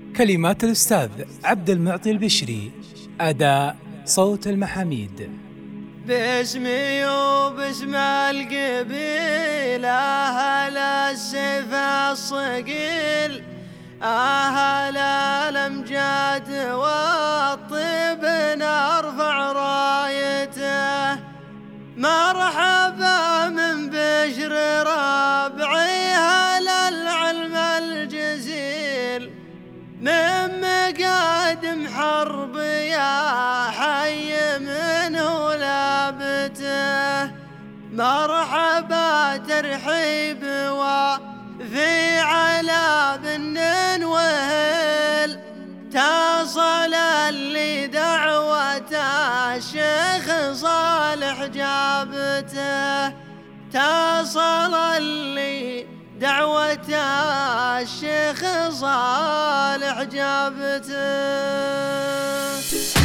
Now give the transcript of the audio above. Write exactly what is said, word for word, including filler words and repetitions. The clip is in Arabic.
كلمات الأستاذ عبد المعطي البشري، أداء صوت المحاميد. باسمي وباسم القبيل أهل السيف الصقيل، أهل الأمجاد والطيب نرفع رايته. مرحبا من بشر ربعي أهل العلم الجزيل، من مقادم حرب يا حي من ولابته. مرحبا ترحيب وفي على بن وهل، تصل اللي دعوة الشيخ صالح جابته. تصل اللي دعوة الشيخ صالح جابته.